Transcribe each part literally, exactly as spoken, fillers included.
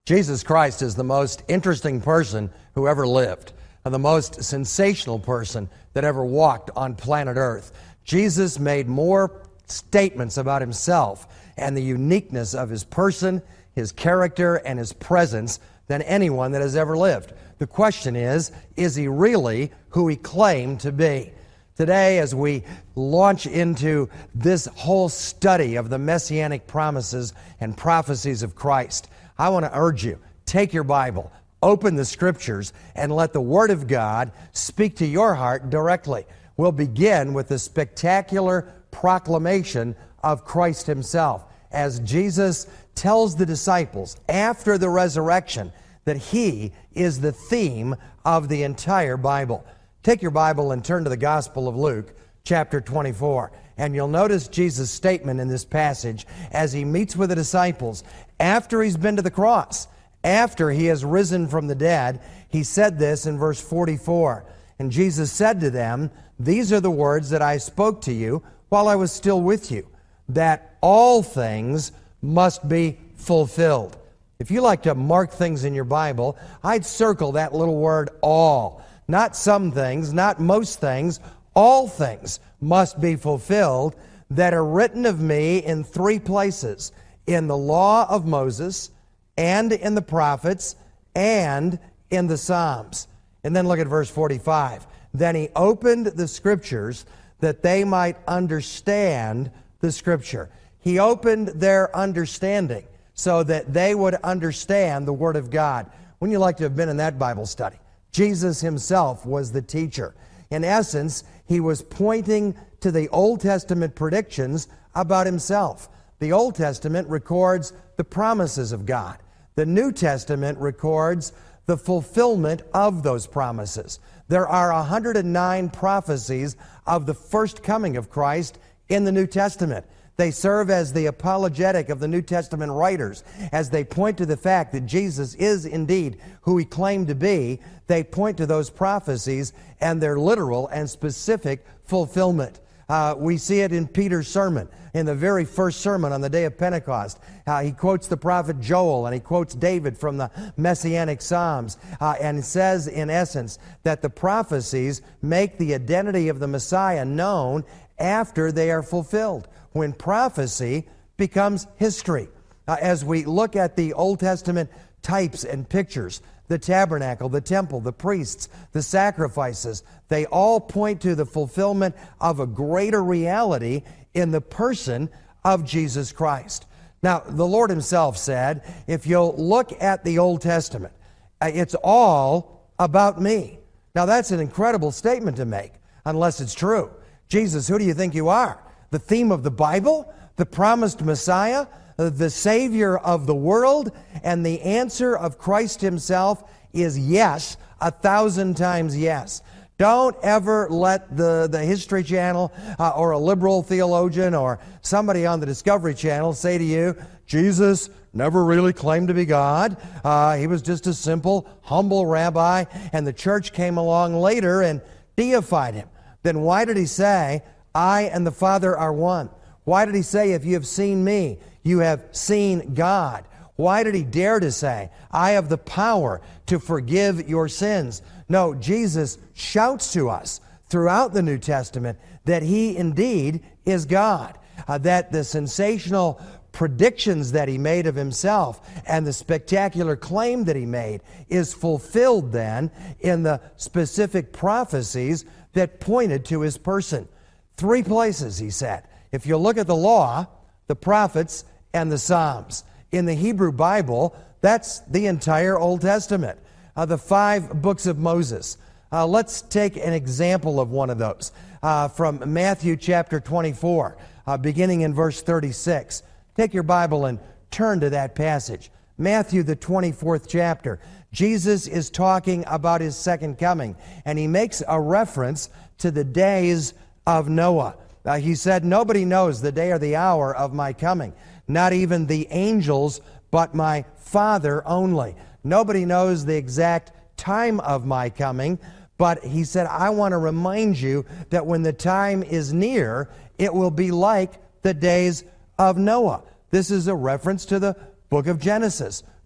Jesus Christ is the most interesting person who ever lived, and the most sensational person that ever walked on planet Earth. Jesus made more statements about himself and the uniqueness of his person, his character, and his presence than anyone that has ever lived. The question is, is he really who he claimed to be? Today, as we launch into this whole study of the messianic promises and prophecies of Christ, I want to urge you, take your Bible, open the Scriptures, and let the Word of God speak to your heart directly. We'll begin with the spectacular proclamation of Christ himself, as Jesus tells the disciples after the resurrection that he is the theme of the entire Bible. Take your Bible and turn to the Gospel of Luke, chapter twenty-four. And you'll notice Jesus' statement in this passage as he meets with the disciples after he's been to the cross, after he has risen from the dead. He said this in verse forty-four. And Jesus said to them, "These are the words that I spoke to you while I was still with you, that all things must be fulfilled." If you like to mark things in your Bible, I'd circle that little word all. Not some things, not most things, all things must be fulfilled that are written of me in three places: in the law of Moses, and in the prophets, and in the Psalms. And then look at verse forty-five. Then he opened the Scriptures that they might understand the Scripture. He opened their understanding so that they would understand the Word of God. Wouldn't you like to have been in that Bible study? Jesus himself was the teacher. In essence, he was pointing to the Old Testament predictions about himself. The Old Testament records the promises of God. The New Testament records the fulfillment of those promises. There are one hundred nine prophecies of the first coming of Christ in the New Testament. They serve as the apologetic of the New Testament writers. As they point to the fact that Jesus is indeed who he claimed to be, they point to those prophecies and their literal and specific fulfillment. Uh, we see it in Peter's sermon, in the very first sermon on the day of Pentecost. Uh, he quotes the prophet Joel, and he quotes David from the Messianic Psalms, uh, and says, in essence, that the prophecies make the identity of the Messiah known after they are fulfilled, when prophecy becomes history. Uh, as we look at the Old Testament types and pictures, the tabernacle, the temple, the priests, the sacrifices, they all point to the fulfillment of a greater reality in the person of Jesus Christ. Now, the Lord himself said, if you'll look at the Old Testament, uh, it's all about me. Now, that's an incredible statement to make, unless it's true. Jesus, who do you think you are? The theme of the Bible? The promised Messiah? The Savior of the world? And the answer of Christ himself is yes, a thousand times yes. Don't ever let the, the History Channel uh, or a liberal theologian or somebody on the Discovery Channel say to you, Jesus never really claimed to be God. Uh, he was just a simple, humble rabbi, and the church came along later and deified him. Then why did he say, I and the Father are one? Why did he say, if you have seen me, you have seen God? Why did he dare to say, I have the power to forgive your sins? No, Jesus shouts to us throughout the New Testament that he indeed is God, uh, that the sensational predictions that he made of himself and the spectacular claim that he made is fulfilled then in the specific prophecies that pointed to his person. Three places, he said. If you look at the law, the prophets, and the Psalms. In the Hebrew Bible, that's the entire Old Testament. Uh, the five books of Moses. Uh, let's take an example of one of those. Uh, from Matthew chapter twenty-four, uh, beginning in verse thirty-six. Take your Bible and turn to that passage. Matthew, the twenty-fourth chapter. Jesus is talking about his second coming, and he makes a reference to the days of Noah. Uh, he said, nobody knows the day or the hour of my coming, not even the angels, but my Father only. Nobody knows the exact time of my coming, but he said, I want to remind you that when the time is near, it will be like the days of Noah. This is a reference to the book of Genesis.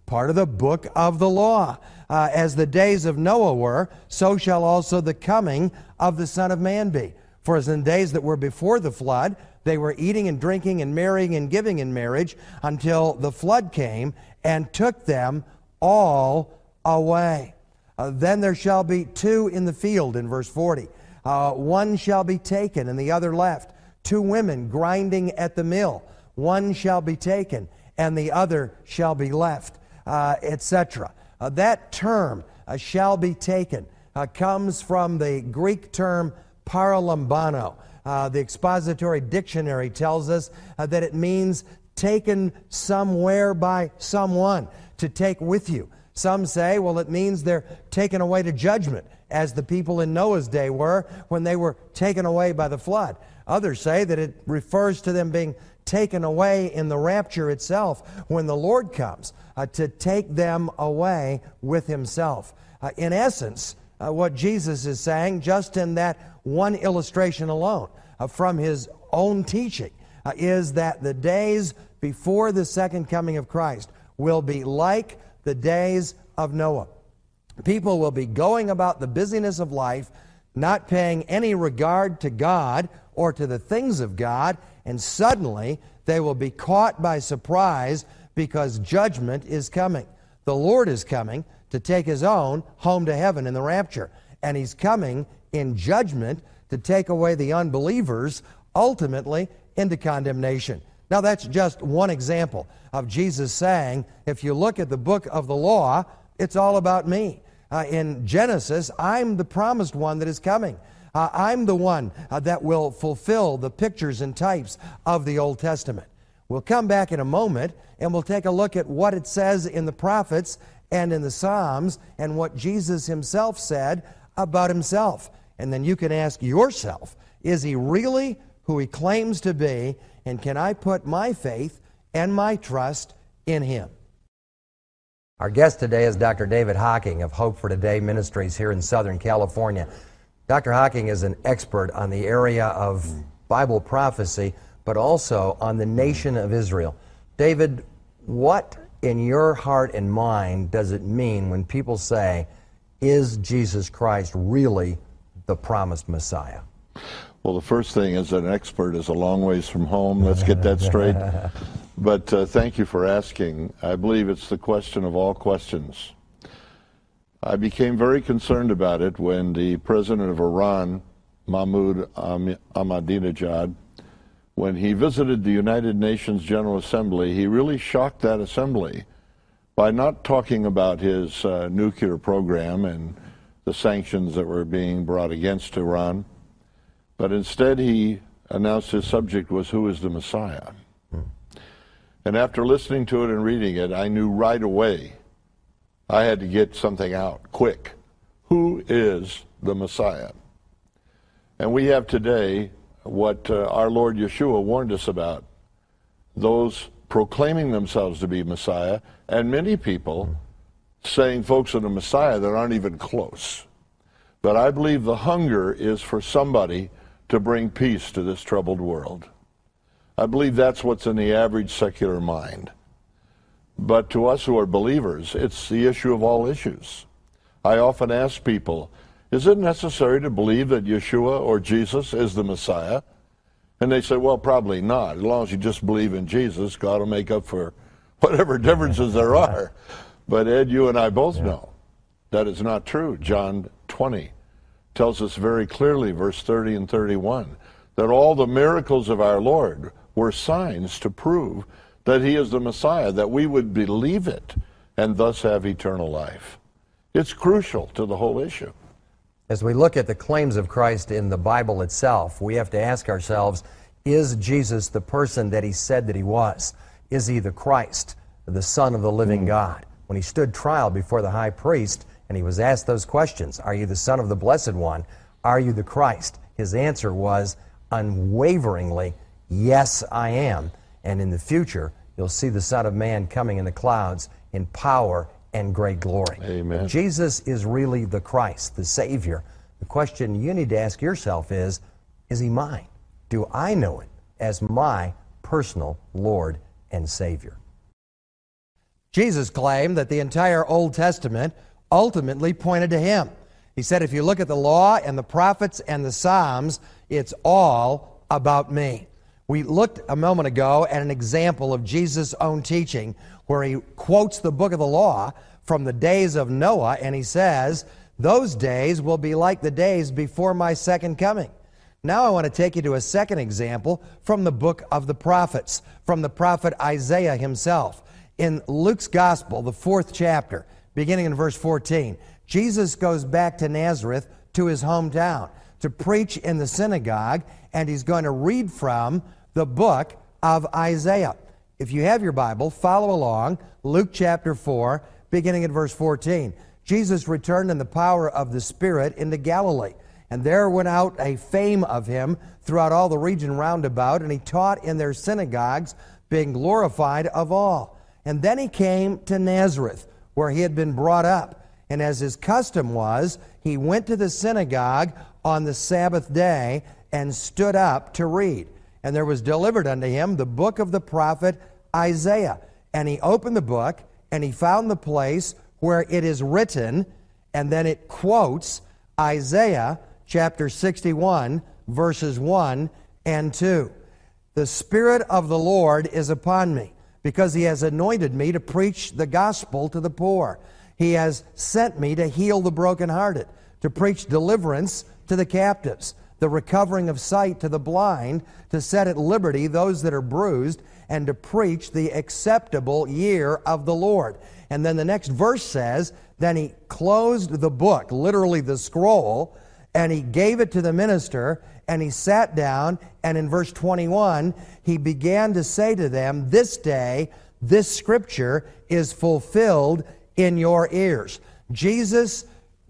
part of the book of the law. Uh, as the days of Noah were, so shall also the coming of the Son of Man be. For as in the days that were before the flood, they were eating and drinking and marrying and giving in marriage until the flood came and took them all away. Uh, then there shall be two in the field, in verse forty. Uh, one shall be taken and the other left. Two women grinding at the mill. One shall be taken and the other shall be left, uh, et cetera. Uh, that term, uh, shall be taken, uh, comes from the Greek term paralambano. Uh, the expository dictionary tells us uh, that it means taken somewhere by someone, to take with you. Some say, well, it means they're taken away to judgment, as the people in Noah's day were when they were taken away by the flood. Others say that it refers to them being taken away in the rapture itself when the Lord comes uh, to take them away with himself. Uh, in essence, uh, what Jesus is saying, just in that one illustration alone uh, from his own teaching, uh, is that the days before the second coming of Christ will be like the days of Noah. People will be going about the busyness of life, not paying any regard to God or to the things of God, and suddenly they will be caught by surprise because judgment is coming. The Lord is coming to take his own home to heaven in the rapture, and he's coming in judgment to take away the unbelievers ultimately into condemnation. Now, that's just one example of Jesus saying, if you look at the book of the law, it's all about me. Uh, in Genesis, I'm the promised one that is coming. Uh, I'm the one uh, that will fulfill the pictures and types of the Old Testament. We'll come back in a moment and we'll take a look at what it says in the prophets and in the Psalms and what Jesus himself said about himself. And then you can ask yourself, is he really who he claims to be, and can I put my faith and my trust in him? Our guest today is Doctor David Hocking of Hope for Today Ministries here in Southern California. Doctor Hocking is an expert on the area of Bible prophecy, but also on the nation of Israel. David, what in your heart and mind does it mean when people say, is Jesus Christ really the promised Messiah? Well, the first thing is that an expert is a long ways from home. Let's get that straight. But uh, thank you for asking. I believe it's the question of all questions. I became very concerned about it when the president of Iran, Mahmoud Ahmadinejad, when he visited the United Nations General Assembly, he really shocked that assembly by not talking about his uh, nuclear program and the sanctions that were being brought against Iran. But instead, he announced his subject was, who is the Messiah? Hmm. And after listening to it and reading it, I knew right away I had to get something out, quick. Who is the Messiah? And we have today what uh, our Lord Yeshua warned us about, those proclaiming themselves to be Messiah, and many people saying folks are the Messiah that aren't even close. But I believe the hunger is for somebody to bring peace to this troubled world. I believe that's what's in the average secular mind. But to us who are believers, it's the issue of all issues. I often ask people, is it necessary to believe that Yeshua or Jesus is the Messiah? And they say, well, probably not. As long as you just believe in Jesus, God will make up for whatever differences there are. But Ed, you and I both know that is not true. John twenty tells us very clearly, verse thirty and thirty-one, that all the miracles of our Lord were signs to prove that he is the Messiah, that we would believe it and thus have eternal life. It's crucial to the whole issue. As we look at the claims of Christ in the Bible itself, we have to ask ourselves, is Jesus the person that he said that he was? Is he the Christ, the Son of the living God? When he stood trial before the high priest and he was asked those questions, are you the Son of the Blessed One? Are you the Christ? His answer was unwaveringly, yes, I am. And in the future, you'll see the Son of Man coming in the clouds in power and great glory. Amen. Jesus is really the Christ, the Savior. The question you need to ask yourself is, is he mine? Do I know it as my personal Lord and Savior? Jesus claimed that the entire Old Testament ultimately pointed to him. He said, if you look at the law and the prophets and the Psalms, it's all about me. We looked a moment ago at an example of Jesus' own teaching where he quotes the book of the law from the days of Noah, and he says, those days will be like the days before my second coming. Now I want to take you to a second example from the book of the prophets, from the prophet Isaiah himself. In Luke's Gospel, the fourth chapter, beginning in verse fourteen, Jesus goes back to Nazareth, to his hometown, to preach in the synagogue, and he's going to read from the book of Isaiah. If you have your Bible, follow along. Luke chapter four, beginning at verse fourteen. Jesus returned in the power of the Spirit into Galilee, and there went out a fame of him throughout all the region round about, and he taught in their synagogues, being glorified of all. And then he came to Nazareth, where he had been brought up. And as his custom was, he went to the synagogue on the Sabbath day and stood up to read. And there was delivered unto him the book of the prophet Isaiah. And he opened the book, and he found the place where it is written, and then it quotes Isaiah chapter sixty-one, verses one and two. The Spirit of the Lord is upon me, because he has anointed me to preach the gospel to the poor. He has sent me to heal the brokenhearted, to preach deliverance to the captives, the recovering of sight to the blind, to set at liberty those that are bruised, and to preach the acceptable year of the Lord. And then the next verse says, then he closed the book, literally the scroll, and he gave it to the minister, and he sat down, and in verse twenty-one, he began to say to them, this day, this scripture is fulfilled in your ears. Jesus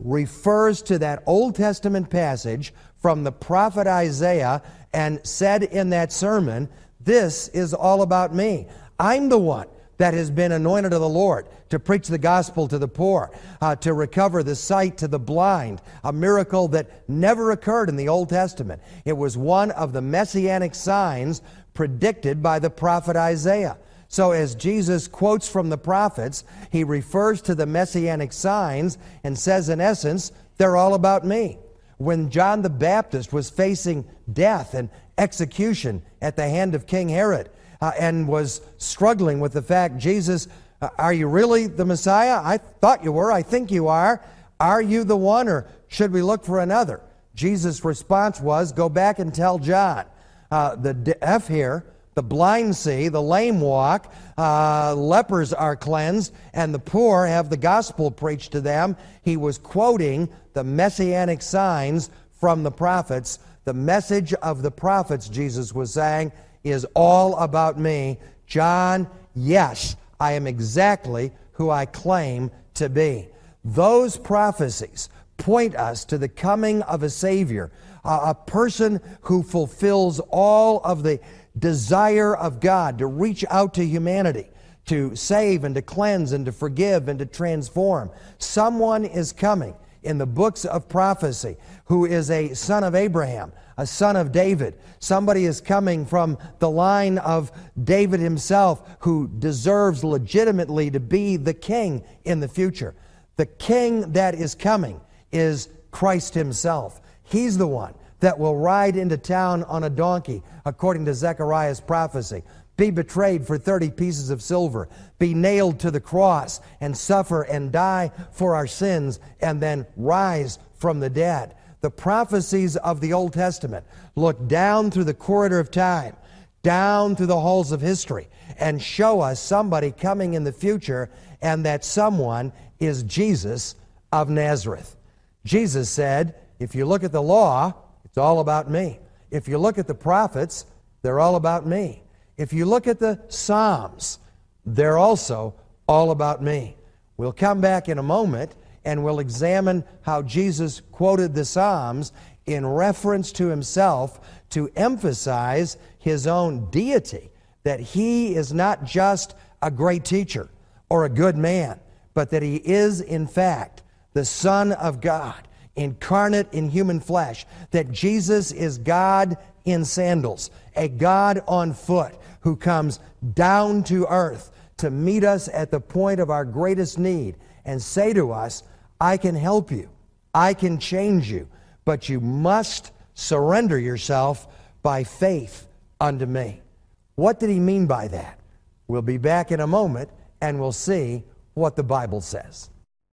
refers to that Old Testament passage from the prophet Isaiah and said in that sermon, this is all about me. I'm the one that has been anointed of the Lord to preach the gospel to the poor, uh, to recover the sight to the blind, a miracle that never occurred in the Old Testament. It was one of the messianic signs predicted by the prophet Isaiah. So as Jesus quotes from the prophets, he refers to the messianic signs and says, in essence, they're all about me. When John the Baptist was facing death and execution at the hand of King Herod, Uh, and was struggling with the fact, Jesus, uh, are you really the Messiah? I thought you were. I think you are. Are you the one, or should we look for another? Jesus' response was, go back and tell John. Uh, the deaf hear, the blind see, the lame walk, uh, lepers are cleansed, and the poor have the gospel preached to them. He was quoting the messianic signs from the prophets. The message of the prophets, Jesus was saying, is all about me. John, yes, I am exactly who I claim to be. Those prophecies point us to the coming of a Savior, uh, a person who fulfills all of the desire of God to reach out to humanity, to save and to cleanse and to forgive and to transform. Someone is coming in the books of prophecy who is a son of Abraham, a son of David. Somebody is coming from the line of David himself who deserves legitimately to be the king in the future. The king that is coming is Christ himself. He's the one that will ride into town on a donkey, according to Zechariah's prophecy, be betrayed for thirty pieces of silver, be nailed to the cross, and suffer and die for our sins, and then rise from the dead. The prophecies of the Old Testament look down through the corridor of time, down through the halls of history, and show us somebody coming in the future, and that someone is Jesus of Nazareth. Jesus said, if you look at the law, it's all about me. If you look at the prophets, they're all about me. If you look at the Psalms, they're also all about me. We'll come back in a moment and we'll examine how Jesus quoted the Psalms in reference to himself to emphasize his own deity, that he is not just a great teacher or a good man, but that he is, in fact, the Son of God, incarnate in human flesh, that Jesus is God in sandals, a God on foot who comes down to earth to meet us at the point of our greatest need and say to us, I can help you, I can change you, but you must surrender yourself by faith unto me. What did he mean by that? We'll be back in a moment and we'll see what the Bible says.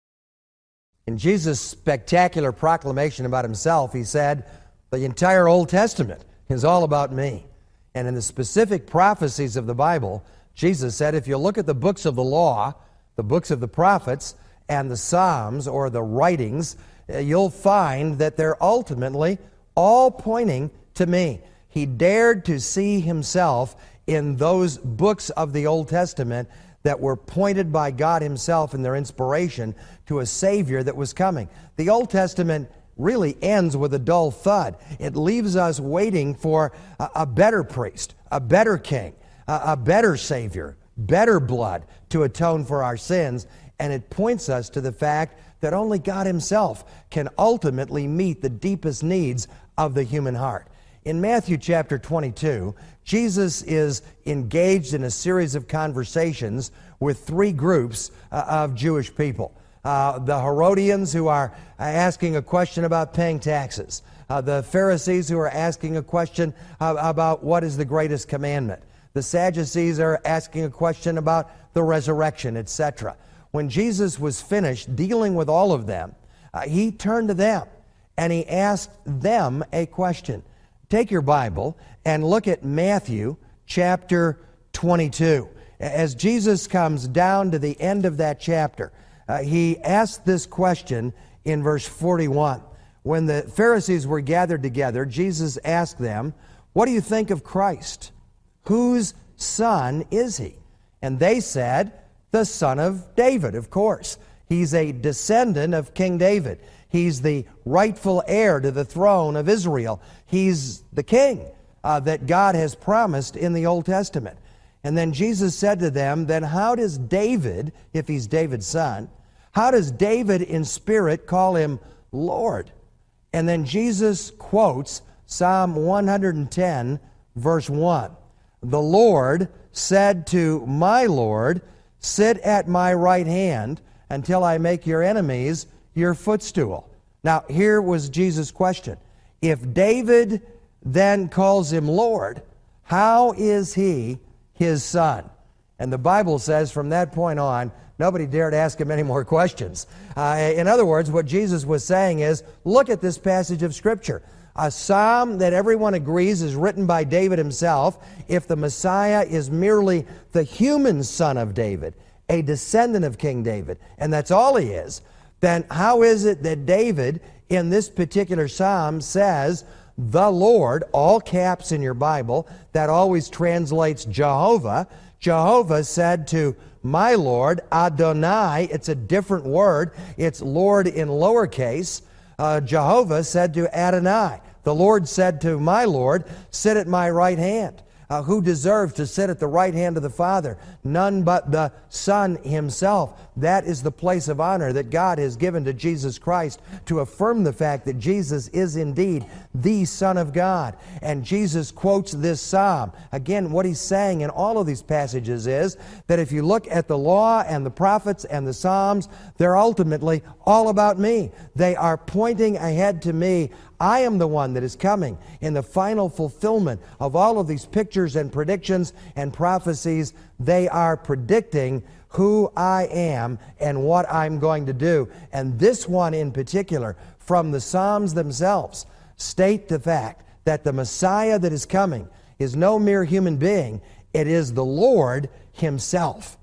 In Jesus' spectacular proclamation about himself, he said, the entire Old Testament is all about me. And in the specific prophecies of the Bible, Jesus said, if you look at the books of the law, the books of the prophets, and the Psalms, or the writings, you'll find that they're ultimately all pointing to me. He dared to see himself in those books of the Old Testament that were pointed by God himself in their inspiration to a Savior that was coming. The Old Testament really ends with a dull thud. It leaves us waiting for a, a better priest, a better king, a, a better Savior, better blood to atone for our sins, and it points us to the fact that only God himself can ultimately meet the deepest needs of the human heart. In Matthew chapter twenty-two, Jesus is engaged in a series of conversations with three groups uh, of Jewish people. Uh, the Herodians, who are asking a question about paying taxes. Uh, the Pharisees, who are asking a question uh, about what is the greatest commandment. The Sadducees are asking a question about the resurrection, et cetera. When Jesus was finished dealing with all of them, uh, he turned to them and he asked them a question. Take your Bible and look at Matthew chapter twenty-two. As Jesus comes down to the end of that chapter, uh, he asked this question in verse forty-one. When the Pharisees were gathered together, Jesus asked them, what do you think of Christ? Whose son is he? And they said, the son of David, of course. He's a descendant of King David. He's the rightful heir to the throne of Israel. He's the king uh, that God has promised in the Old Testament. And then Jesus said to them, then how does David, if he's David's son, how does David in spirit call him Lord? And then Jesus quotes Psalm one hundred ten, verse one. The Lord said to my Lord, sit at my right hand until I make your enemies your footstool. Now, here was Jesus' question. If David then calls him Lord, how is he his son? And the Bible says from that point on, nobody dared ask him any more questions. Uh, in other words, what Jesus was saying is, look at this passage of Scripture. A psalm that everyone agrees is written by David himself. If the Messiah is merely the human son of David, a descendant of King David, and that's all he is, then how is it that David in this particular psalm says, the Lord, all caps in your Bible, that always translates Jehovah. Jehovah said to my Lord, Adonai, it's a different word, it's Lord in lowercase. Uh, Jehovah said to Adonai. The Lord said to my Lord, sit at my right hand. Uh, who deserves to sit at the right hand of the Father? None but the Son himself. That is the place of honor that God has given to Jesus Christ to affirm the fact that Jesus is indeed the Son of God. And Jesus quotes this psalm. Again, what he's saying in all of these passages is that if you look at the law and the prophets and the Psalms, they're ultimately all about me. They are pointing ahead to me. I am the one that is coming in the final fulfillment of all of these pictures and predictions and prophecies. They are predicting who I am and what I'm going to do. And this one in particular, from the Psalms themselves, state the fact that the Messiah that is coming is no mere human being. It is the Lord himself.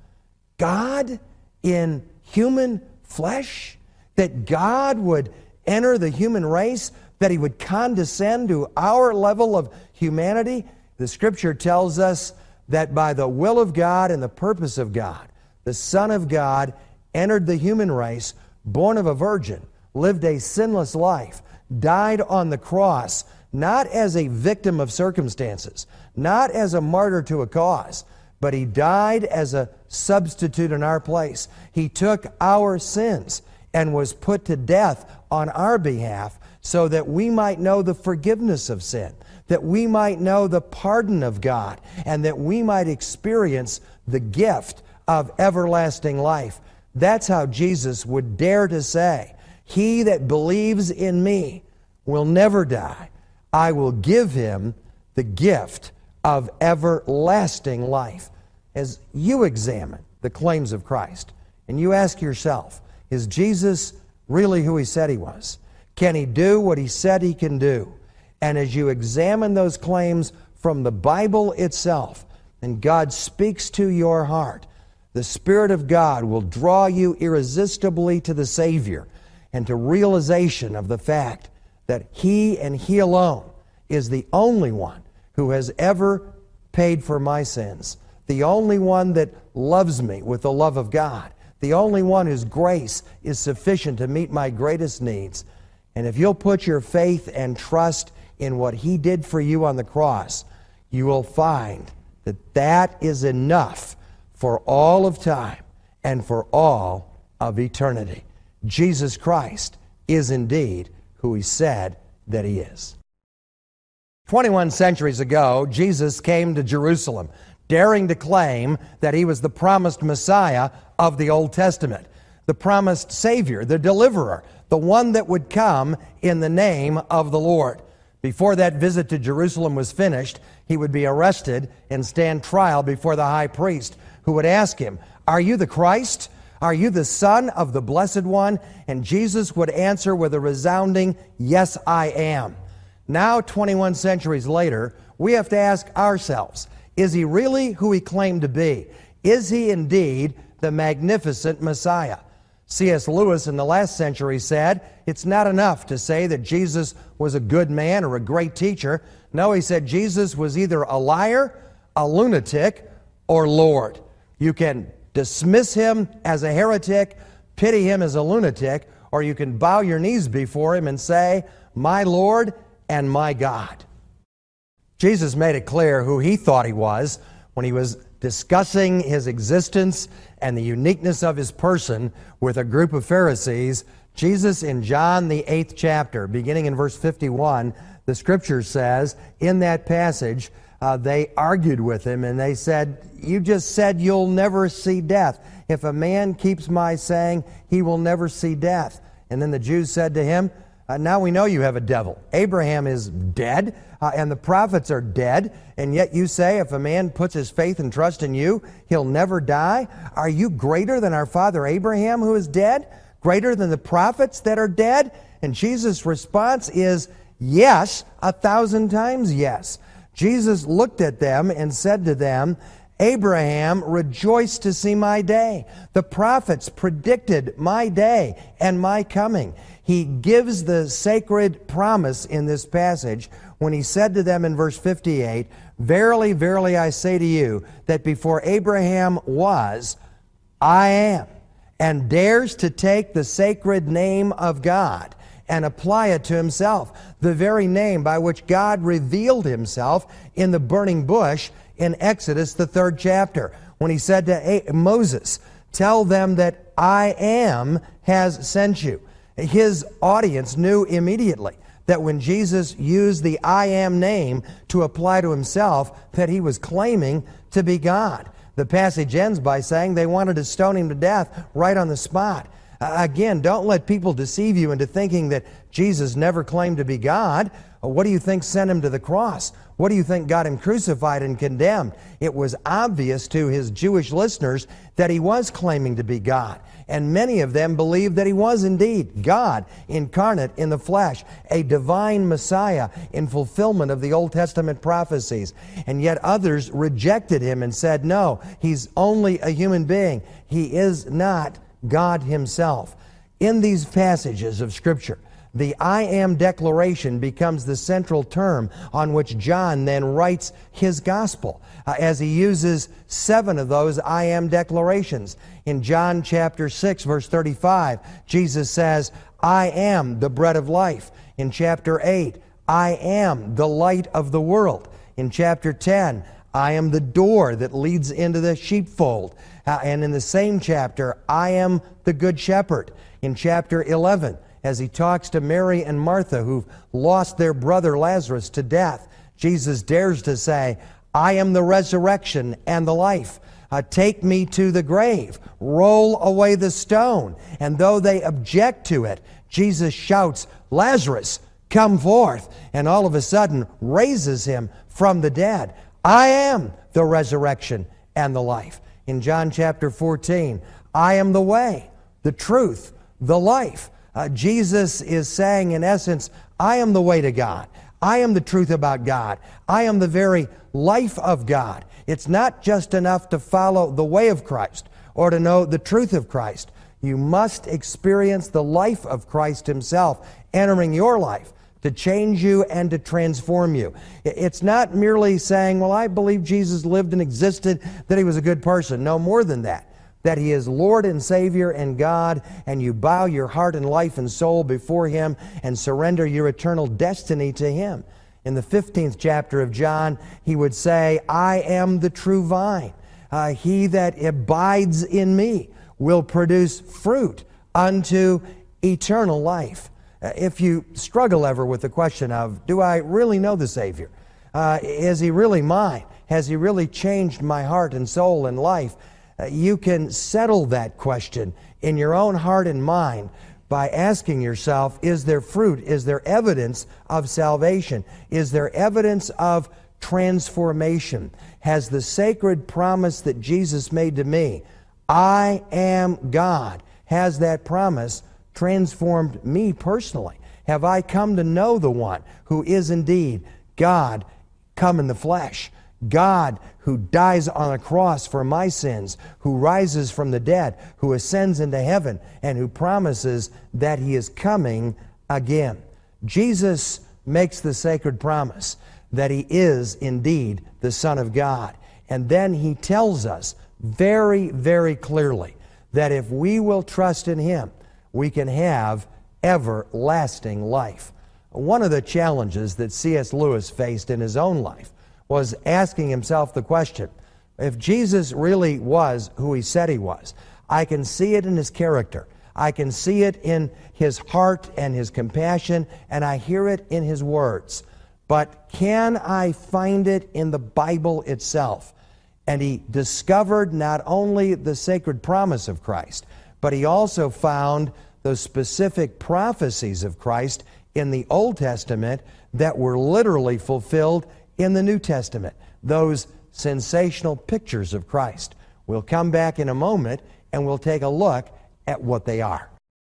God in human flesh, that God would enter the human race, that he would condescend to our level of humanity. The Scripture tells us that by the will of God and the purpose of God, the Son of God entered the human race, born of a virgin, lived a sinless life, died on the cross, not as a victim of circumstances, not as a martyr to a cause, but he died as a substitute in our place. He took our sins and was put to death on our behalf so that we might know the forgiveness of sin, that we might know the pardon of God, and that we might experience the gift of everlasting life. That's how Jesus would dare to say, he that believes in me will never die. I will give him the gift of everlasting life. As you examine the claims of Christ, and you ask yourself, is Jesus really who he said he was? Can he do what he said he can do? And as you examine those claims from the Bible itself, and God speaks to your heart, the Spirit of God will draw you irresistibly to the Savior and to realization of the fact that he and he alone is the only one who has ever paid for my sins, the only one that loves me with the love of God, the only one whose grace is sufficient to meet my greatest needs. And if you'll put your faith and trust in what he did for you on the cross, you will find that that is enough for all of time and for all of eternity. Jesus Christ is indeed who he said that he is. twenty-one centuries ago, Jesus came to Jerusalem, daring to claim that he was the promised Messiah of the Old Testament, the promised Savior, the deliverer, the one that would come in the name of the Lord. Before that visit to Jerusalem was finished, he would be arrested and stand trial before the high priest, who would ask him, "Are you the Christ? Are you the Son of the Blessed One?" And Jesus would answer with a resounding, "Yes, I am." Now, twenty-one centuries later, we have to ask ourselves, is he really who he claimed to be? Is he indeed the magnificent Messiah? C S Lewis in the last century said, it's not enough to say that Jesus was a good man or a great teacher. No, he said Jesus was either a liar, a lunatic, or Lord. You can dismiss him as a heretic, pity him as a lunatic, or you can bow your knees before him and say, "My Lord and my God." Jesus made it clear who he thought he was when he was discussing his existence and the uniqueness of his person with a group of Pharisees. Jesus, in John, the eighth chapter, beginning in verse fifty-one, the Scripture says, in that passage, uh, they argued with him and they said, "You just said you'll never see death. If a man keeps my saying, he will never see death." And then the Jews said to him, Uh, now we know you have a devil. Abraham is dead, uh, and the prophets are dead, and yet you say if a man puts his faith and trust in you, he'll never die? Are you greater than our father Abraham, who is dead? Greater than the prophets that are dead? And Jesus' response is, yes, a thousand times yes. Jesus looked at them and said to them, Abraham rejoiced to see my day. The prophets predicted my day and my coming. He gives the sacred promise in this passage when he said to them in verse fifty-eight, "Verily, verily, I say to you, that before Abraham was, I am," and dares to take the sacred name of God and apply it to himself, the very name by which God revealed himself in the burning bush in Exodus, the third chapter, when he said to Moses, "Tell them that I am has sent you." His audience knew immediately that when Jesus used the I am name to apply to himself, that he was claiming to be God. The passage ends by saying they wanted to stone him to death right on the spot. Uh, again, don't let people deceive you into thinking that Jesus never claimed to be God. Uh, what do you think sent him to the cross? What do you think got him crucified and condemned? It was obvious to his Jewish listeners that he was claiming to be God. And many of them believed that he was indeed God, incarnate in the flesh, a divine Messiah in fulfillment of the Old Testament prophecies. And yet others rejected him and said, no, he's only a human being. He is not God himself. In these passages of Scripture, the I am declaration becomes the central term on which John then writes his gospel, uh, as he uses seven of those I am declarations. In John chapter six, verse thirty-five, Jesus says, I am the bread of life. In chapter eight, I am the light of the world. In chapter ten, I am the door that leads into the sheepfold. Uh, and in the same chapter, I am the good shepherd. In chapter eleven, as he talks to Mary and Martha, who've lost their brother Lazarus to death, Jesus dares to say, I am the resurrection and the life. Uh, take me to the grave. Roll away the stone. And though they object to it, Jesus shouts, Lazarus, come forth. And all of a sudden raises him from the dead. I am the resurrection and the life. In John chapter fourteen, I am the way, the truth, the life. Uh, Jesus is saying, in essence, I am the way to God. I am the truth about God. I am the very life of God. It's not just enough to follow the way of Christ or to know the truth of Christ. You must experience the life of Christ himself entering your life to change you and to transform you. It's not merely saying, well, I believe Jesus lived and existed, that he was a good person. No, more than that. That he is Lord and Savior and God, and you bow your heart and life and soul before him and surrender your eternal destiny to him. In the fifteenth chapter of John, he would say, I am the true vine. Uh, he that abides in me will produce fruit unto eternal life. Uh, if you struggle ever with the question of, do I really know the Savior? Uh, is he really mine? Has he really changed my heart and soul and life? Uh, you can settle that question in your own heart and mind by asking yourself, is there fruit? Is there evidence of salvation? Is there evidence of transformation? Has the sacred promise that Jesus made to me, I am God, has that promise transformed me personally? Have I come to know the one who is indeed God come in the flesh? God who dies on a cross for my sins, who rises from the dead, who ascends into heaven, and who promises that he is coming again. Jesus makes the sacred promise that he is indeed the Son of God. And then he tells us very, very clearly that if we will trust in him, we can have everlasting life. One of the challenges that C S Lewis faced in his own life was asking himself the question, if Jesus really was who he said he was, I can see it in his character, I can see it in his heart and his compassion, and I hear it in his words. But can I find it in the Bible itself? And he discovered not only the sacred promise of Christ, but he also found those specific prophecies of Christ in the Old Testament that were literally fulfilled in the New Testament, those sensational pictures of Christ. We'll come back in a moment and we'll take a look at what they are.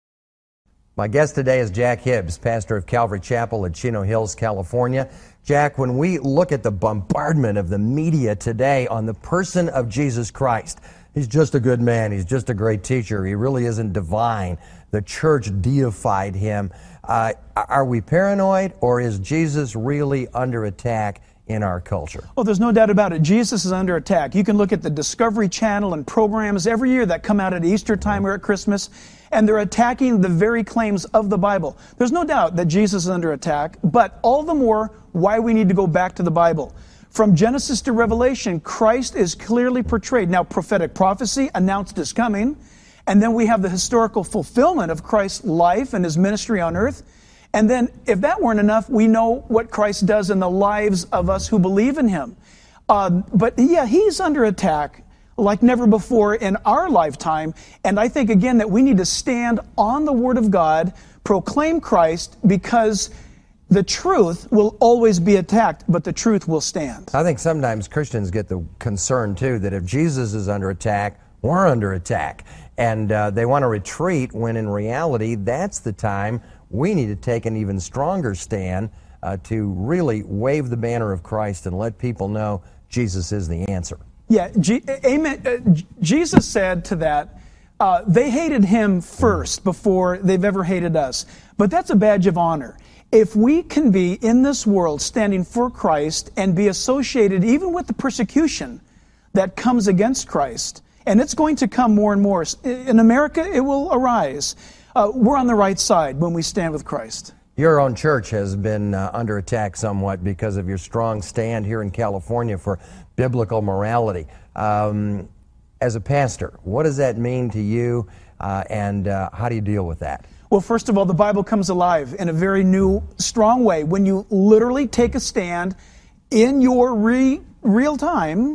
My guest today is Jack Hibbs, pastor of Calvary Chapel at Chino Hills, California. Jack, when we look at the bombardment of the media today on the person of Jesus Christ, he's just a good man, he's just a great teacher, he really isn't divine, the church deified him. Uh, are we paranoid, or is Jesus really under attack in our culture? Oh, there's no doubt about it. Jesus is under attack. You can look at the Discovery Channel and programs every year that come out at Easter time or at Christmas, and they're attacking the very claims of the Bible. There's no doubt that Jesus is under attack, but all the more why we need to go back to the Bible. From Genesis to Revelation, Christ is clearly portrayed. Now, prophetic prophecy announced his coming, and then we have the historical fulfillment of Christ's life and his ministry on earth. And then, if that weren't enough, we know what Christ does in the lives of us who believe in him. Uh, but yeah, he's under attack like never before in our lifetime. And I think, again, that we need to stand on the Word of God, proclaim Christ, because the truth will always be attacked, but the truth will stand. I think sometimes Christians get the concern, too, that if Jesus is under attack, we're under attack. And uh, they want to retreat when, in reality, that's the time we need to take an even stronger stand uh, to really wave the banner of Christ and let people know Jesus is the answer. Yeah, G- amen. Uh, Jesus said to that, uh, they hated him first before they've ever hated us. But that's a badge of honor. If we can be in this world standing for Christ and be associated even with the persecution that comes against Christ, and it's going to come more and more. In America, it will arise. Uh, we're on the right side when we stand with Christ. Your own church has been uh, under attack somewhat because of your strong stand here in California for biblical morality. Um, as a pastor, what does that mean to you, uh, and uh, how do you deal with that? Well, first of all, the Bible comes alive in a very new, strong way when you literally take a stand in your re- real time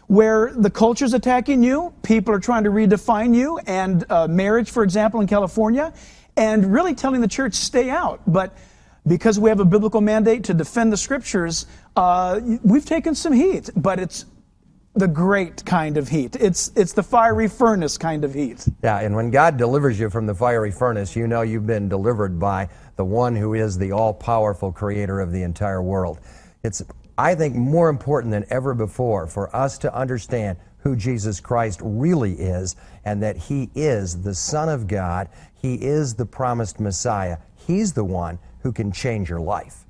where the culture's attacking you, people are trying to redefine you, and uh, marriage, for example, in California, and really telling the church, stay out. But because we have a biblical mandate to defend the Scriptures, uh, we've taken some heat, but it's the great kind of heat. It's it's the fiery furnace kind of heat. Yeah, and when God delivers you from the fiery furnace, you know you've been delivered by the one who is the all-powerful creator of the entire world. It's, I think, more important than ever before for us to understand who Jesus Christ really is, and that He is the Son of God. He is the promised Messiah. He's the one who can change your life.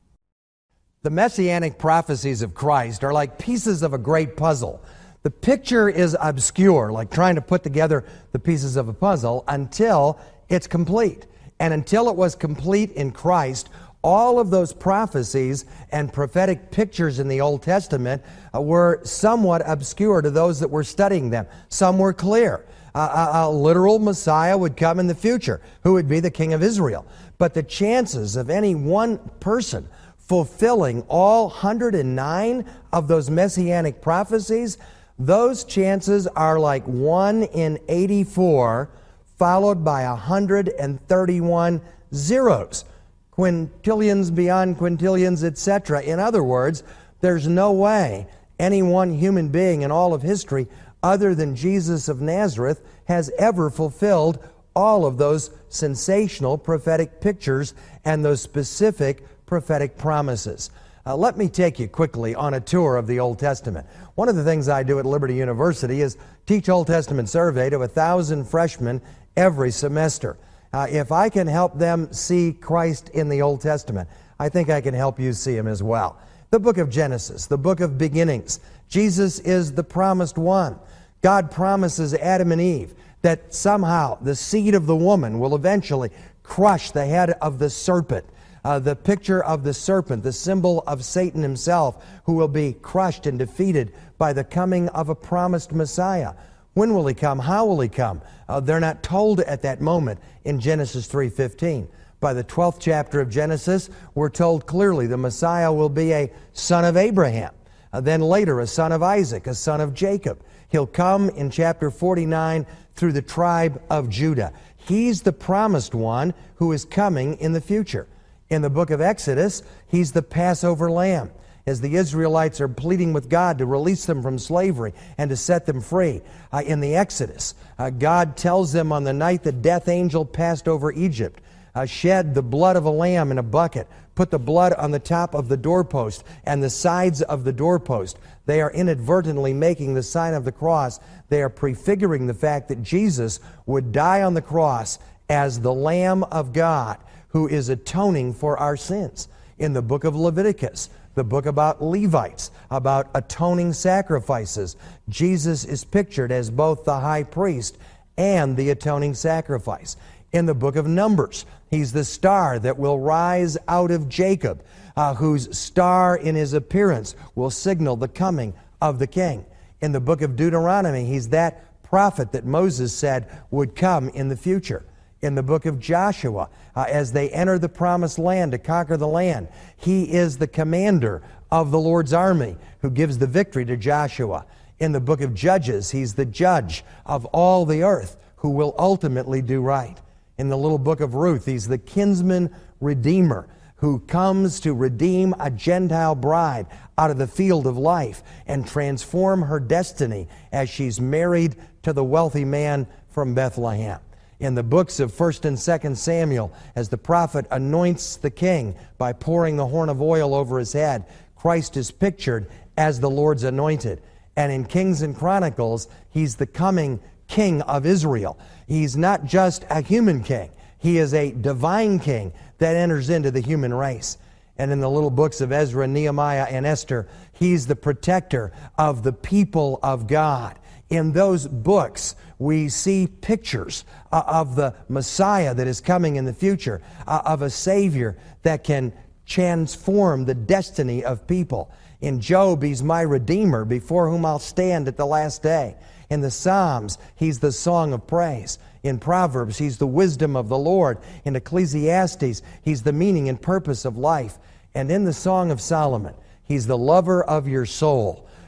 The messianic prophecies of Christ are like pieces of a great puzzle. The picture is obscure, like trying to put together the pieces of a puzzle, until it's complete. And until it was complete in Christ, all of those prophecies and prophetic pictures in the Old Testament uh, were somewhat obscure to those that were studying them. Some were clear. Uh, a, a literal Messiah would come in the future, who would be the King of Israel. But the chances of any one person fulfilling all one hundred nine of those messianic prophecies, those chances are like one in eighty-four, followed by one hundred thirty-one zeros. Quintillions beyond quintillions, et cetera. In other words, there's no way any one human being in all of history other than Jesus of Nazareth has ever fulfilled all of those sensational prophetic pictures and those specific prophetic promises. Uh, let me take you quickly on a tour of the Old Testament. One of the things I do at Liberty University is teach Old Testament survey to a thousand freshmen every semester. Uh, if I can help them see Christ in the Old Testament, I think I can help you see Him as well. The book of Genesis, the book of beginnings. Jesus is the promised one. God promises Adam and Eve that somehow the seed of the woman will eventually crush the head of the serpent. Uh, the picture of the serpent, the symbol of Satan himself, who will be crushed and defeated by the coming of a promised Messiah. When will He come? How will He come? Uh, they're not told at that moment in Genesis three fifteen. By the twelfth chapter of Genesis, we're told clearly the Messiah will be a son of Abraham. Uh, then later, a son of Isaac, a son of Jacob. He'll come in chapter forty-nine through the tribe of Judah. He's the promised one who is coming in the future. In the book of Exodus, He's the Passover lamb. As the Israelites are pleading with God to release them from slavery and to set them free, uh, in the Exodus, uh, God tells them on the night the death angel passed over Egypt, uh, shed the blood of a lamb in a bucket, put the blood on the top of the doorpost and the sides of the doorpost. They are inadvertently making the sign of the cross. They are prefiguring the fact that Jesus would die on the cross as the Lamb of God who is atoning for our sins. In the book of Leviticus, the book about Levites, about atoning sacrifices, Jesus is pictured as both the high priest and the atoning sacrifice. In the book of Numbers, He's the star that will rise out of Jacob, uh, whose star in his appearance will signal the coming of the king. In the book of Deuteronomy, He's that prophet that Moses said would come in the future. In the book of Joshua, uh, as they enter the promised land to conquer the land, He is the commander of the Lord's army who gives the victory to Joshua. In the book of Judges, He's the judge of all the earth who will ultimately do right. In the little book of Ruth, He's the kinsman redeemer who comes to redeem a Gentile bride out of the field of life and transform her destiny as she's married to the wealthy man from Bethlehem. In the books of First and Second Samuel, as the prophet anoints the king by pouring the horn of oil over his head, Christ is pictured as the Lord's anointed. And in Kings and Chronicles, He's the coming King of Israel. He's not just a human king. He is a divine king that enters into the human race. And in the little books of Ezra, Nehemiah, and Esther, He's the protector of the people of God. In those books, we see pictures uh, of the Messiah that is coming in the future, uh, of a Savior that can transform the destiny of people. In Job, He's my Redeemer, before whom I'll stand at the last day. In the Psalms, He's the song of praise. In Proverbs, He's the wisdom of the Lord. In Ecclesiastes, He's the meaning and purpose of life. And in the Song of Solomon, He's the lover of your soul,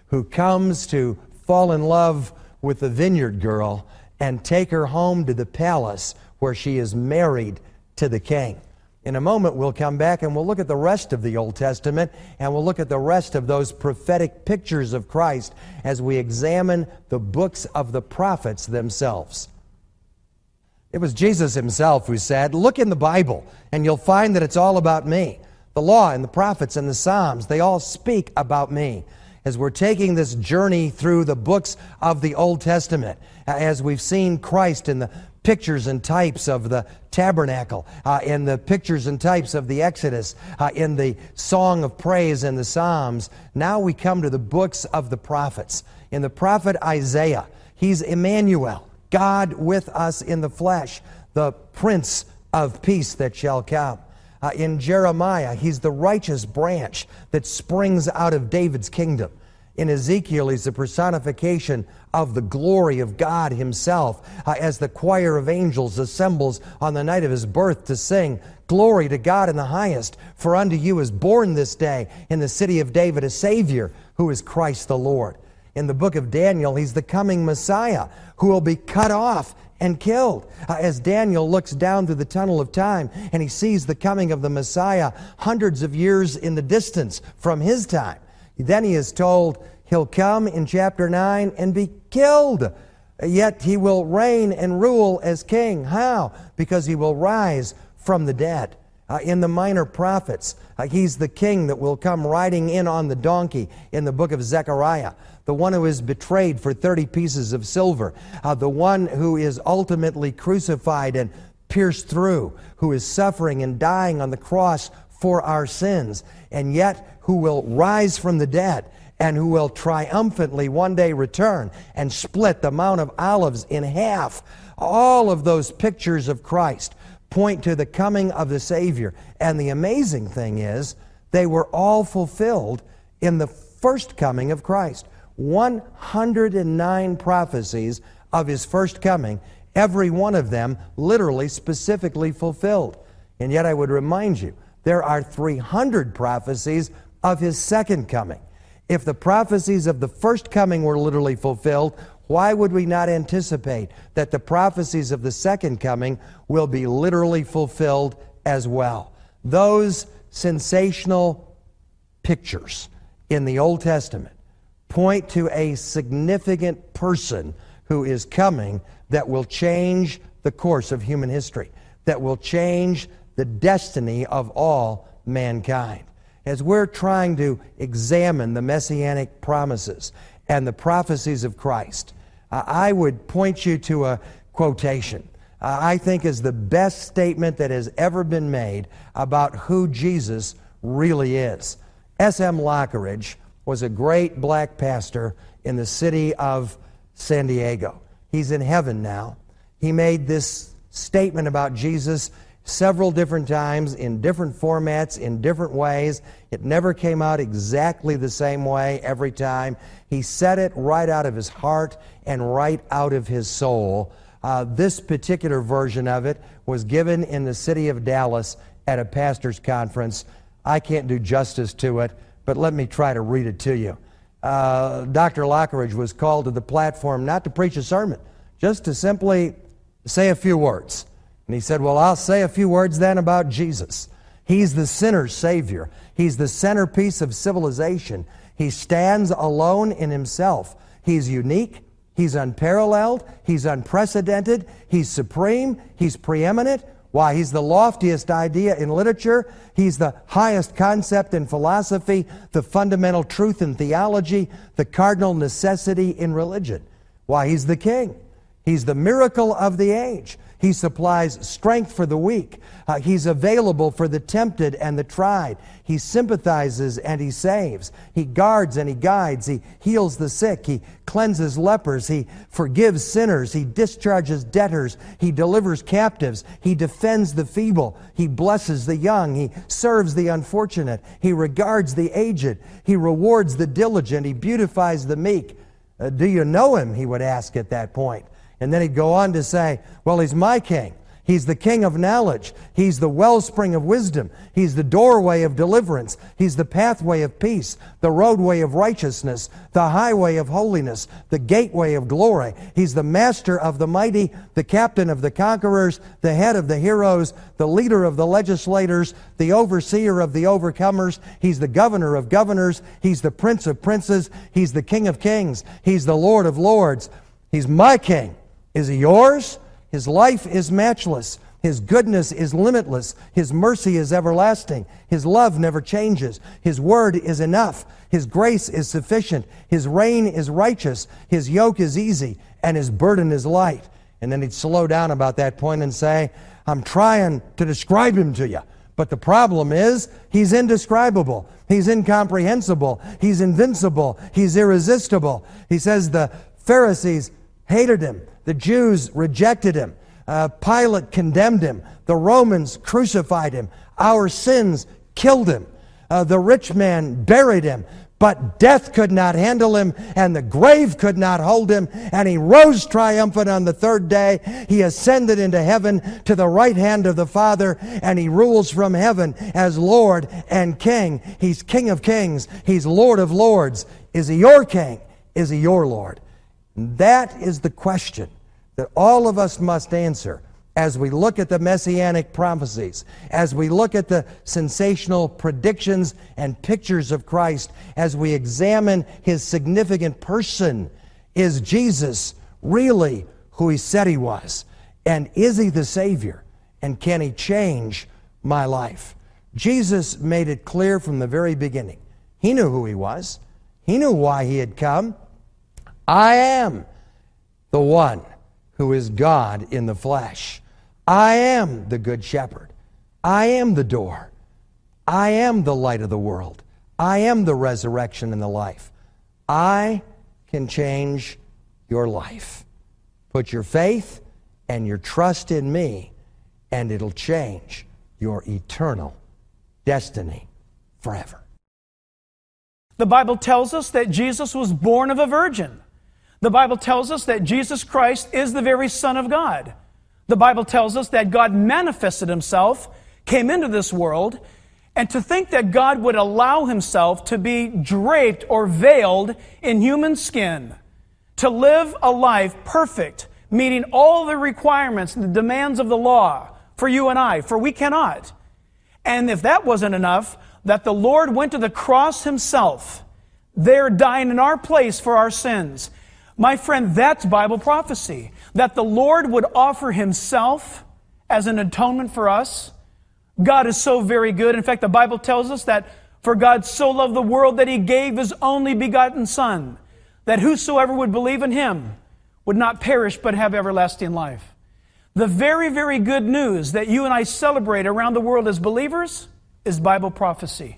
who comes to fall in love with the vineyard girl and take her home to the palace where she is married to the king. In a moment, we'll come back and we'll look at the rest of the Old Testament, and we'll look at the rest of those prophetic pictures of Christ as we examine the books of the prophets themselves. It was Jesus himself who said, "Look in the Bible, and you'll find that it's all about me. The law and the prophets and the Psalms, they all speak about me." As we're taking this journey through the books of the Old Testament, as we've seen Christ in the pictures and types of the tabernacle, uh, in the pictures and types of the Exodus, uh, in the song of praise and the Psalms, now we come to the books of the prophets. In the prophet Isaiah, he's Emmanuel, God with us in the flesh, the Prince of Peace that shall come. Uh, in Jeremiah, he's the righteous branch that springs out of David's kingdom. In Ezekiel, he's the personification of the glory of God himself, uh, as the choir of angels assembles on the night of his birth to sing, "Glory to God in the highest, for unto you is born this day in the city of David a Savior, who is Christ the Lord." In the book of Daniel, he's the coming Messiah, who will be cut off and killed. Uh, as Daniel looks down through the tunnel of time and he sees the coming of the Messiah hundreds of years in the distance from his time, then he is told he'll come in chapter nine and be killed. Yet he will reign and rule as king. How? Because he will rise from the dead. Uh, in the minor prophets, uh, he's the king that will come riding in on the donkey in the book of Zechariah. The one who is betrayed for thirty pieces of silver. Uh, the one who is ultimately crucified and pierced through, who is suffering and dying on the cross for our sins, and yet who will rise from the dead and who will triumphantly one day return and split the Mount of Olives in half. All of those pictures of Christ point to the coming of the Savior. And the amazing thing is, they were all fulfilled in the first coming of Christ. one hundred nine prophecies of his first coming, every one of them literally specifically fulfilled. And yet I would remind you, there are three hundred prophecies of his second coming. If the prophecies of the first coming were literally fulfilled, why would we not anticipate that the prophecies of the second coming will be literally fulfilled as well? Those sensational pictures in the Old Testament point to a significant person who is coming that will change the course of human history, that will change the destiny of all mankind. As we're trying to examine the messianic promises and the prophecies of Christ, uh, I would point you to a quotation uh, I think is the best statement that has ever been made about who Jesus really is. S M Lockridge was a great black pastor in the city of San Diego. He's in heaven now. He made this statement about Jesus several different times in different formats, in different ways. It never came out exactly the same way every time. He said it right out of his heart and right out of his soul. Uh, this particular version of it was given in the city of Dallas at a pastor's conference. I can't do justice to it, but let me try to read it to you. Uh, Doctor Lockridge was called to the platform not to preach a sermon, just to simply say a few words. And he said, well, I'll say a few words then about Jesus. He's the sinner's Savior. He's the centerpiece of civilization. He stands alone in himself. He's unique. He's unparalleled. He's unprecedented. He's supreme. He's preeminent. Why, he's the loftiest idea in literature. He's the highest concept in philosophy, the fundamental truth in theology, the cardinal necessity in religion. Why, he's the King. He's the miracle of the age. He supplies strength for the weak. Uh, he's available for the tempted and the tried. He sympathizes and he saves. He guards and he guides. He heals the sick. He cleanses lepers. He forgives sinners. He discharges debtors. He delivers captives. He defends the feeble. He blesses the young. He serves the unfortunate. He regards the aged. He rewards the diligent. He beautifies the meek. Uh, do you know him? He would ask at that point. And then he'd go on to say, well, he's my King. He's the King of knowledge. He's the wellspring of wisdom. He's the doorway of deliverance. He's the pathway of peace, the roadway of righteousness, the highway of holiness, the gateway of glory. He's the master of the mighty, the captain of the conquerors, the head of the heroes, the leader of the legislators, the overseer of the overcomers. He's the governor of governors. He's the prince of princes. He's the King of kings. He's the Lord of lords. He's my King. Is He yours? His life is matchless. His goodness is limitless. His mercy is everlasting. His love never changes. His word is enough. His grace is sufficient. His reign is righteous. His yoke is easy, and His burden is light. And then he'd slow down about that point and say, I'm trying to describe Him to you. But the problem is, He's indescribable. He's incomprehensible. He's invincible. He's irresistible. He says the Pharisees hated Him. The Jews rejected Him. Uh, Pilate condemned Him. The Romans crucified Him. Our sins killed Him. Uh, the rich man buried Him. But death could not handle Him, and the grave could not hold Him, and He rose triumphant on the third day. He ascended into heaven to the right hand of the Father, and He rules from heaven as Lord and King. He's King of kings. He's Lord of lords. Is He your King? Is He your Lord? That is the question that all of us must answer as we look at the messianic prophecies, as we look at the sensational predictions and pictures of Christ, as we examine His significant person. Is Jesus really who He said He was? And is He the Savior? And can He change my life? Jesus made it clear from the very beginning. He knew who He was. He knew why He had come. I am the one who is God in the flesh. I am the Good Shepherd. I am the door. I am the light of the world. I am the resurrection and the life. I can change your life. Put your faith and your trust in me, and it'll change your eternal destiny forever. The Bible tells us that Jesus was born of a virgin. The Bible tells us that Jesus Christ is the very Son of God. The Bible tells us that God manifested Himself, came into this world, and to think that God would allow Himself to be draped or veiled in human skin, to live a life perfect, meeting all the requirements and the demands of the law for you and I, for we cannot. And if that wasn't enough, that the Lord went to the cross Himself, there dying in our place for our sins. My friend, that's Bible prophecy. That the Lord would offer Himself as an atonement for us. God is so very good. In fact, the Bible tells us that for God so loved the world that He gave His only begotten Son, that whosoever would believe in Him would not perish but have everlasting life. The very, very good news that you and I celebrate around the world as believers is Bible prophecy.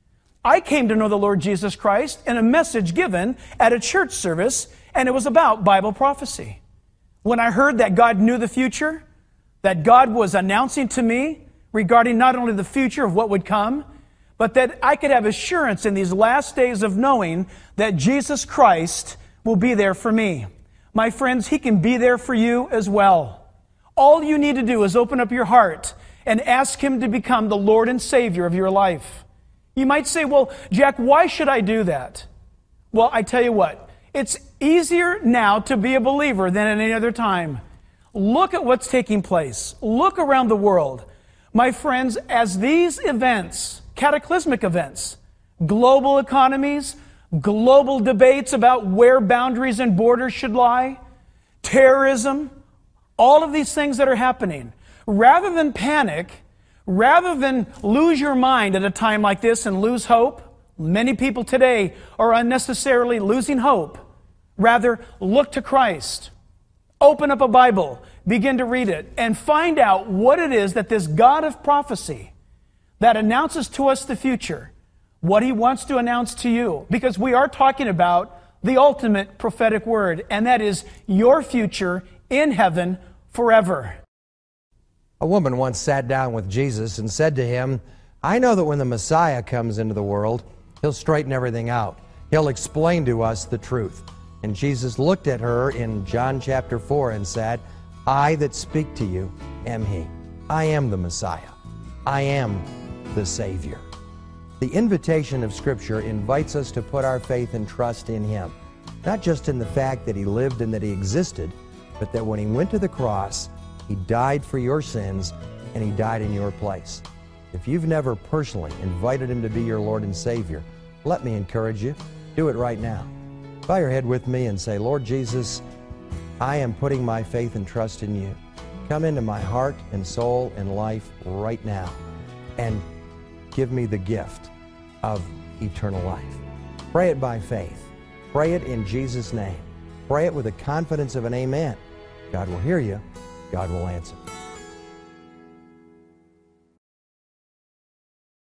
I came to know the Lord Jesus Christ in a message given at a church service, and it was about Bible prophecy. When I heard that God knew the future, that God was announcing to me regarding not only the future of what would come, but that I could have assurance in these last days of knowing that Jesus Christ will be there for me. My friends, He can be there for you as well. All you need to do is open up your heart and ask Him to become the Lord and Savior of your life. You might say, well, Jack, why should I do that? Well, I tell you what, it's easier now to be a believer than at any other time. Look at what's taking place. Look around the world. My friends, as these events, cataclysmic events, global economies, global debates about where boundaries and borders should lie, terrorism, all of these things that are happening, rather than panic, rather than lose your mind at a time like this and lose hope, many people today are unnecessarily losing hope. Rather, look to Christ. Open up a Bible, begin to read it, and find out what it is that this God of prophecy that announces to us the future, what He wants to announce to you. Because we are talking about the ultimate prophetic word, and that is your future in heaven forever. A woman once sat down with Jesus and said to Him, I know that when the Messiah comes into the world, He'll straighten everything out. He'll explain to us the truth. And Jesus looked at her in John chapter four and said, I that speak to you am He. I am the Messiah. I am the Savior. The invitation of Scripture invites us to put our faith and trust in Him, not just in the fact that He lived and that He existed, but that when He went to the cross, He died for your sins and He died in your place. If you've never personally invited Him to be your Lord and Savior, let me encourage you, do it right now. Bow your head with me and say, Lord Jesus, I am putting my faith and trust in You. Come into my heart and soul and life right now and give me the gift of eternal life. Pray it by faith. Pray it in Jesus' name. Pray it with the confidence of an amen. God will hear you. God will answer.